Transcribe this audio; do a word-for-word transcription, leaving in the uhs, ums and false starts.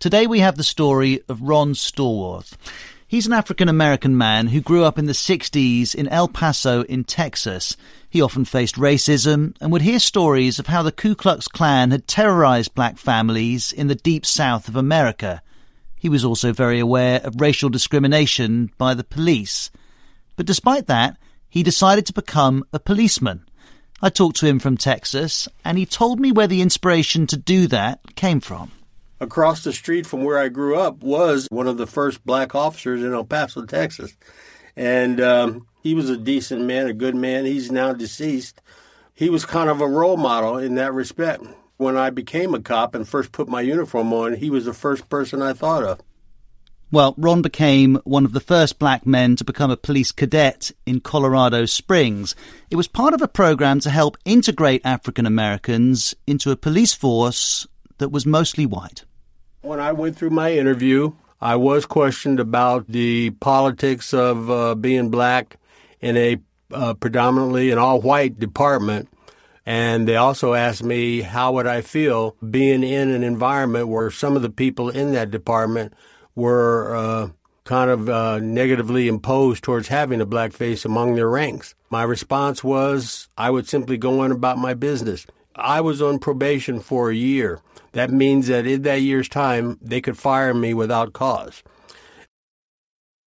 Today we have the story of Ron Stallworth. He's an African-American man who grew up in the sixties in El Paso in Texas. He often faced racism and would hear stories of how the Ku Klux Klan had terrorized black families in the deep south of America. He was also very aware of racial discrimination by the police. But despite that, he decided to become a policeman. I talked to him from Texas, and he told me where the inspiration to do that came from. Across the street from where I grew up was one of the first black officers in El Paso, Texas. And um, he was a decent man, a good man. He's now deceased. He was kind of a role model in that respect. When I became a cop and first put my uniform on, he was the first person I thought of. Well, Ron became one of the first black men to become a police cadet in Colorado Springs. It was part of a program to help integrate African Americans into a police force that was mostly white. When I went through my interview, I was questioned about the politics of uh, being black in a uh, predominantly an all-white department. And they also asked me how would I feel being in an environment where some of the people in that department were uh, kind of uh, negatively imposed towards having a black face among their ranks. My response was I would simply go on about my business. I was on probation for a year. That means that in that year's time, they could fire me without cause.